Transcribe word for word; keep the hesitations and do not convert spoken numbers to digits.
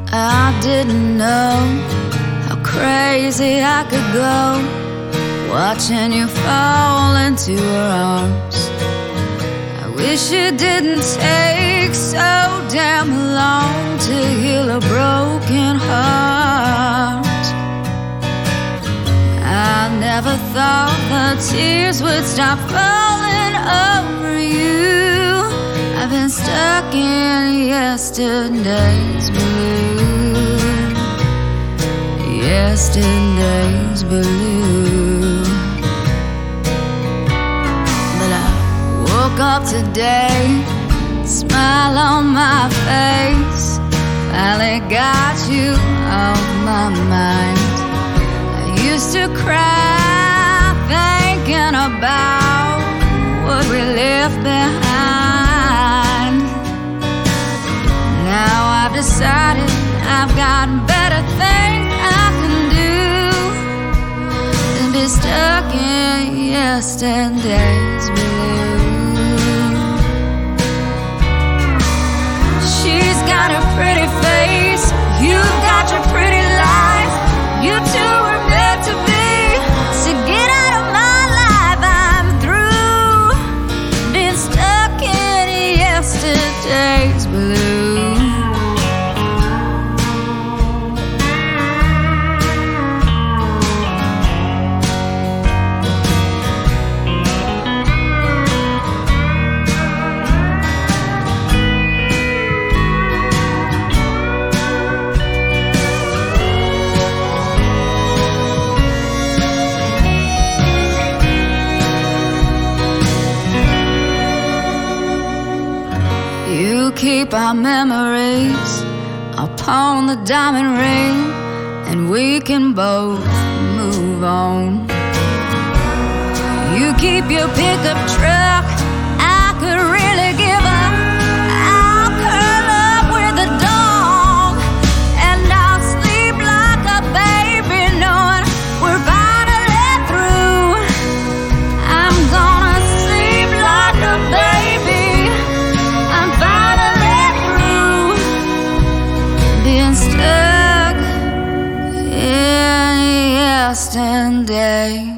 I didn't know how crazy I could go, watching you fall into her arms. I wish it didn't take so damn long to heal a broken heart. I never thought the tears would stop falling over you. I've been stuck in yesterday's blue, yesterday's blue. But I woke up today, smile on my face, finally got you off my mind. I used to cry thinking about what we left behind. Now I've decided I've got better things I can do than be stuck in yesterday's blue. She's got a pretty face, you've got your pretty life. You two were meant to be, so get out of my life. I'm through being stuck in yesterday's blue. You keep our memories upon the diamond ring, and we can both move on. You keep your pickup truck, I could really give up. I'll curl up with a dog, and I'll sleep like a baby, knowing we're finally through. I'm gonna sleep like a baby, being stuck in yesterday.